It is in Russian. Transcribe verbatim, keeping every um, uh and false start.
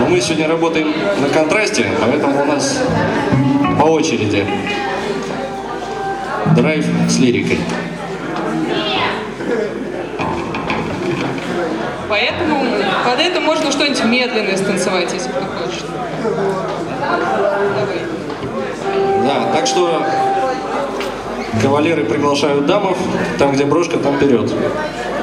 Но мы сегодня работаем на контрасте, поэтому у нас по очереди драйв с лирикой. Поэтому под это можно что-нибудь медленное станцевать, если кто хочет. Давай. Да, так что кавалеры приглашают дамов, там, где брошка, там вперед.